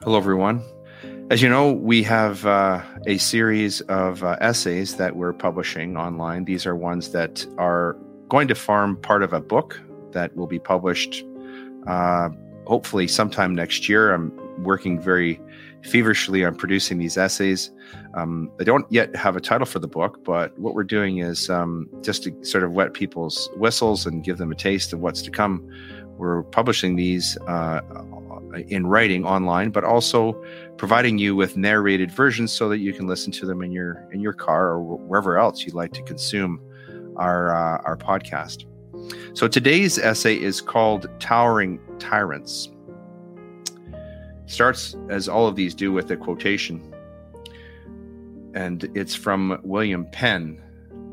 Hello, everyone. As you know, we have a series of essays that we're publishing online. These are ones that are going to form part of a book that will be published hopefully sometime next year. I'm working very feverishly on producing these essays. I don't yet have a title for the book, but what we're doing is just to sort of wet people's whistles and give them a taste of what's to come. We're publishing these in writing online, but also providing you with narrated versions so that you can listen to them in your car or wherever else you'd like to consume our podcast. So today's essay is called Towering Tyrants. Starts, as all of these do, with a quotation, and it's from William Penn,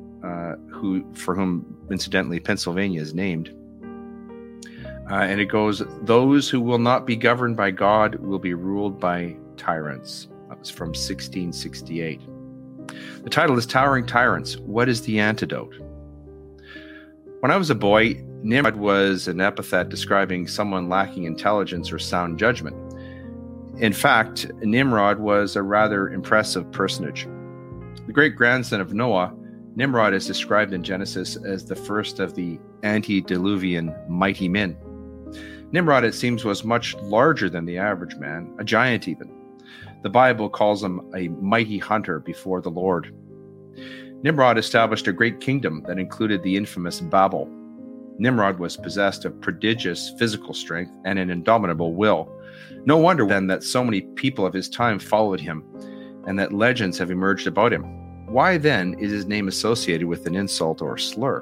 for whom incidentally Pennsylvania is named. And it goes, "Those who will not be governed by God will be ruled by tyrants." That was from 1668. The title is Towering Tyrants. What is the antidote? When I was a boy, Nimrod was an epithet describing someone lacking intelligence or sound judgment. In fact, Nimrod was a rather impressive personage. The great-grandson of Noah, Nimrod is described in Genesis as the first of the antediluvian mighty men. Nimrod, it seems, was much larger than the average man, a giant even. The Bible calls him a mighty hunter before the Lord. Nimrod established a great kingdom that included the infamous Babel. Nimrod was possessed of prodigious physical strength and an indomitable will. No wonder then that so many people of his time followed him, and that legends have emerged about him. Why then is his name associated with an insult or slur?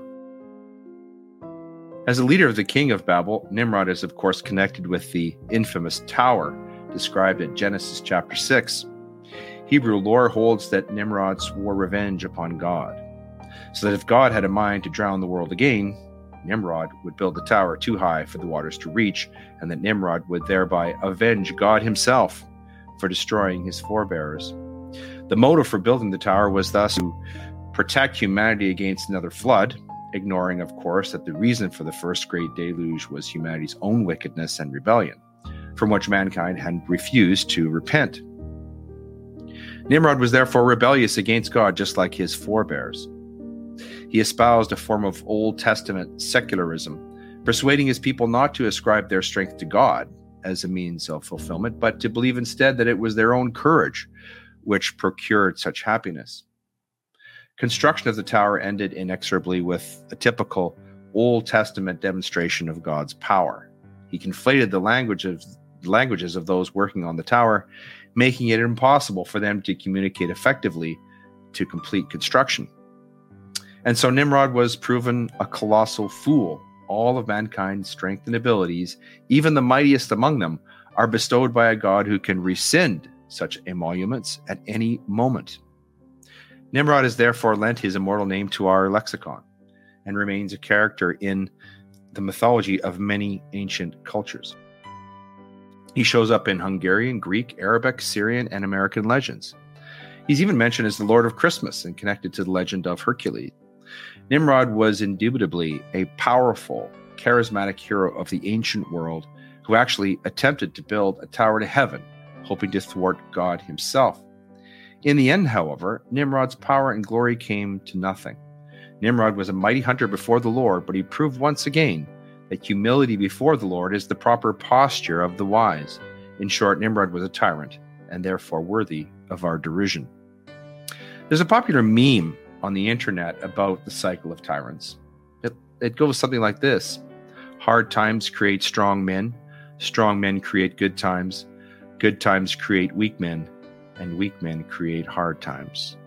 As the leader of the king of Babel, Nimrod is of course connected with the infamous tower described in Genesis chapter 6. Hebrew lore holds that Nimrod swore revenge upon God, so that if God had a mind to drown the world again, Nimrod would build the tower too high for the waters to reach, and that Nimrod would thereby avenge God himself for destroying his forebears. The motive for building the tower was thus to protect humanity against another flood, ignoring, of course, that the reason for the first great deluge was humanity's own wickedness and rebellion, from which mankind had refused to repent. Nimrod was therefore rebellious against God, just like his forebears. He espoused a form of Old Testament secularism, persuading his people not to ascribe their strength to God as a means of fulfillment, but to believe instead that it was their own courage which procured such happiness. Construction of the tower ended inexorably with a typical Old Testament demonstration of God's power. He conflated the languages of those working on the tower, making it impossible for them to communicate effectively to complete construction. And so Nimrod was proven a colossal fool. All of mankind's strength and abilities, even the mightiest among them, are bestowed by a God who can rescind such emoluments at any moment. Nimrod has therefore lent his immortal name to our lexicon and remains a character in the mythology of many ancient cultures. He shows up in Hungarian, Greek, Arabic, Syrian, and American legends. He's even mentioned as the Lord of Christmas and connected to the legend of Hercules. Nimrod was indubitably a powerful, charismatic hero of the ancient world who actually attempted to build a tower to heaven, hoping to thwart God himself. In the end, however, Nimrod's power and glory came to nothing. Nimrod was a mighty hunter before the Lord, but he proved once again that humility before the Lord is the proper posture of the wise. In short, Nimrod was a tyrant, and therefore worthy of our derision. There's a popular meme on the internet about the cycle of tyrants. It goes something like this: hard times create strong men create good times create weak men, and weak men create hard times.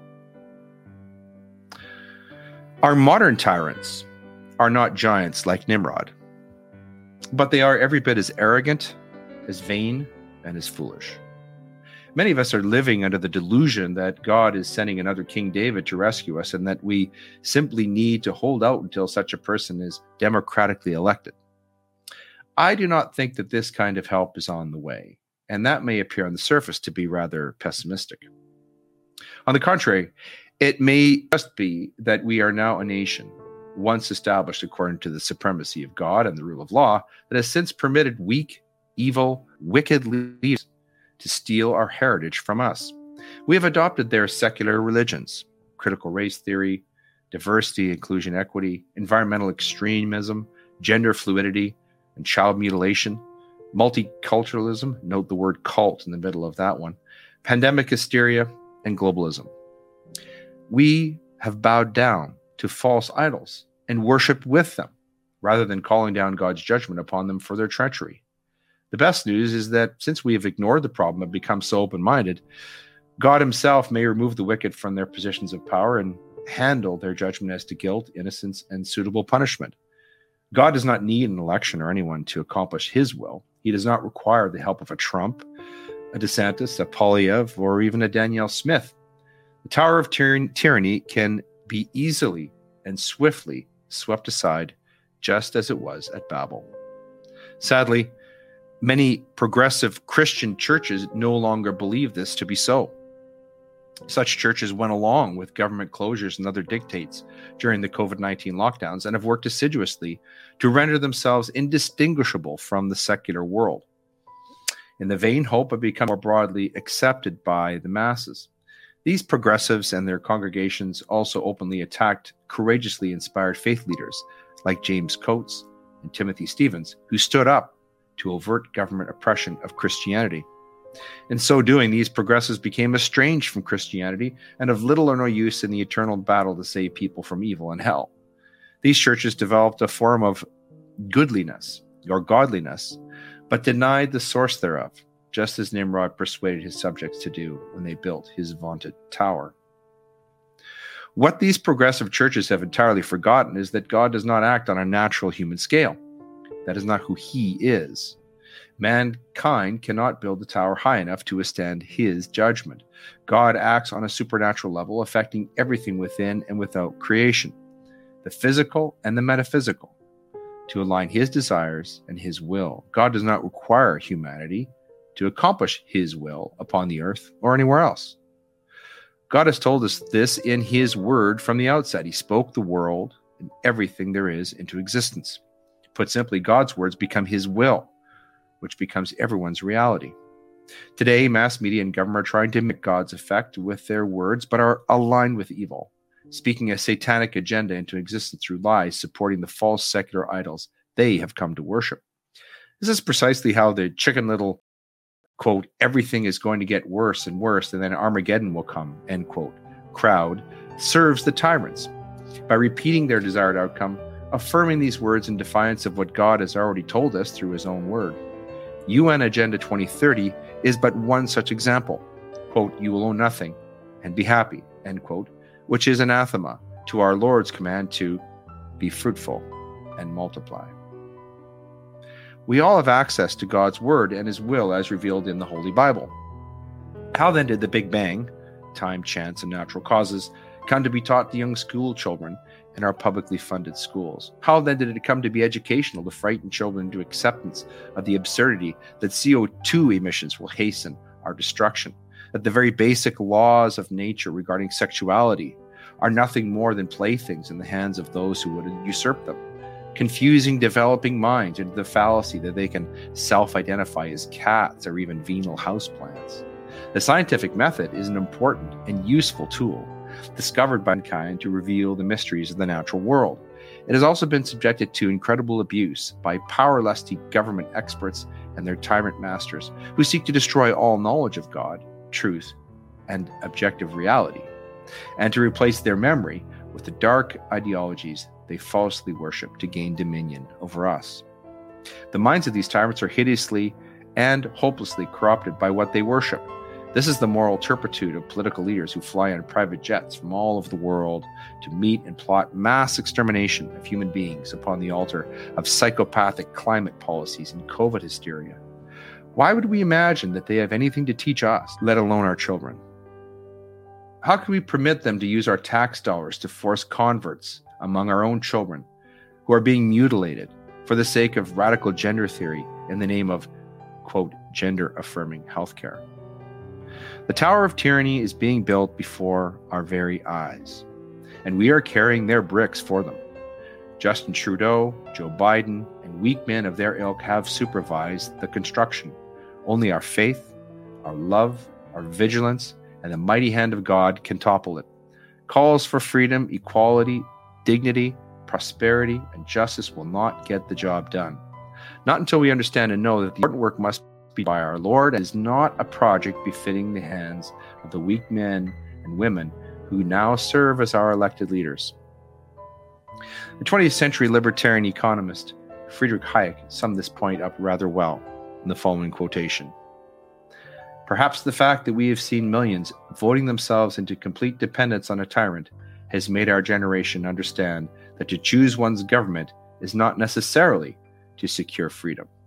Our modern tyrants are not giants like Nimrod, but they are every bit as arrogant, as vain, and as foolish. Many of us are living under the delusion that God is sending another King David to rescue us, and that we simply need to hold out until such a person is democratically elected. I do not think that this kind of help is on the way, and that may appear on the surface to be rather pessimistic. On the contrary, it may just be that we are now a nation, once established according to the supremacy of God and the rule of law, that has since permitted weak, evil, wicked leaders to steal our heritage from us. We have adopted their secular religions, critical race theory, diversity, inclusion, equity, environmental extremism, gender fluidity, and child mutilation, multiculturalism, note the word cult in the middle of that one, pandemic hysteria, and globalism. We have bowed down to false idols and worshiped with them, rather than calling down God's judgment upon them for their treachery. The best news is that since we have ignored the problem and become so open-minded, God himself may remove the wicked from their positions of power and handle their judgment as to guilt, innocence, and suitable punishment. God does not need an election or anyone to accomplish his will. He does not require the help of a Trump, a DeSantis, a Poilievre, or even a Danielle Smith. The tower of tyranny can be easily and swiftly swept aside, just as it was at Babel. Sadly, many progressive Christian churches no longer believe this to be so. Such churches went along with government closures and other dictates during the COVID-19 lockdowns and have worked assiduously to render themselves indistinguishable from the secular world, in the vain hope of becoming more broadly accepted by the masses. These progressives and their congregations also openly attacked courageously inspired faith leaders like James Coates and Timothy Stevens, who stood up to overt government oppression of Christianity. In so doing, these progressives became estranged from Christianity and of little or no use in the eternal battle to save people from evil and hell. These churches developed a form of goodliness or godliness, but denied the source thereof, just as Nimrod persuaded his subjects to do when they built his vaunted tower. What these progressive churches have entirely forgotten is that God does not act on a natural human scale. That is not who he is. Mankind cannot build a tower high enough to withstand his judgment. God acts on a supernatural level, affecting everything within and without creation, the physical and the metaphysical, to align his desires and his will. God does not require humanity to accomplish his will upon the earth or anywhere else. God has told us this in his word from the outset. He spoke the world and everything there is into existence. Put simply, God's words become his will, which becomes everyone's reality. Today, mass media and government are trying to mimic God's effect with their words, but are aligned with evil, speaking a satanic agenda into existence through lies, supporting the false secular idols they have come to worship. This is precisely how the Chicken Little, quote, everything is going to get worse and worse, and then Armageddon will come, end quote, crowd serves the tyrants by repeating their desired outcome, affirming these words in defiance of what God has already told us through his own word. UN Agenda 2030 is but one such example. Quote, you will own nothing and be happy, end quote, which is anathema to our Lord's command to be fruitful and multiply. We all have access to God's word and his will as revealed in the Holy Bible. How then did the Big Bang, time, chance, and natural causes, come to be taught to young school children in our publicly funded schools? How then did it come to be educational to frighten children into acceptance of the absurdity that CO2 emissions will hasten our destruction, that the very basic laws of nature regarding sexuality are nothing more than playthings in the hands of those who would usurp them, confusing developing minds into the fallacy that they can self-identify as cats or even venal houseplants? The scientific method is an important and useful tool discovered by mankind to reveal the mysteries of the natural world. It has also been subjected to incredible abuse by power-lusty government experts and their tyrant masters who seek to destroy all knowledge of God, truth, and objective reality, and to replace their memory with the dark ideologies they falsely worship to gain dominion over us. The minds of these tyrants are hideously and hopelessly corrupted by what they worship. This is the moral turpitude of political leaders who fly on private jets from all over the world to meet and plot mass extermination of human beings upon the altar of psychopathic climate policies and COVID hysteria. Why would we imagine that they have anything to teach us, let alone our children? How could we permit them to use our tax dollars to force converts among our own children who are being mutilated for the sake of radical gender theory in the name of, quote, gender-affirming healthcare? The Tower of Tyranny is being built before our very eyes, and we are carrying their bricks for them. Justin Trudeau, Joe Biden, and weak men of their ilk have supervised the construction. Only our faith, our love, our vigilance, and the mighty hand of God can topple it. Calls for freedom, equality, dignity, prosperity, and justice will not get the job done. Not until we understand and know that the important work must be by our Lord and is not a project befitting the hands of the weak men and women who now serve as our elected leaders. The 20th century libertarian economist Friedrich Hayek summed this point up rather well in the following quotation. Perhaps the fact that we have seen millions voting themselves into complete dependence on a tyrant has made our generation understand that to choose one's government is not necessarily to secure freedom.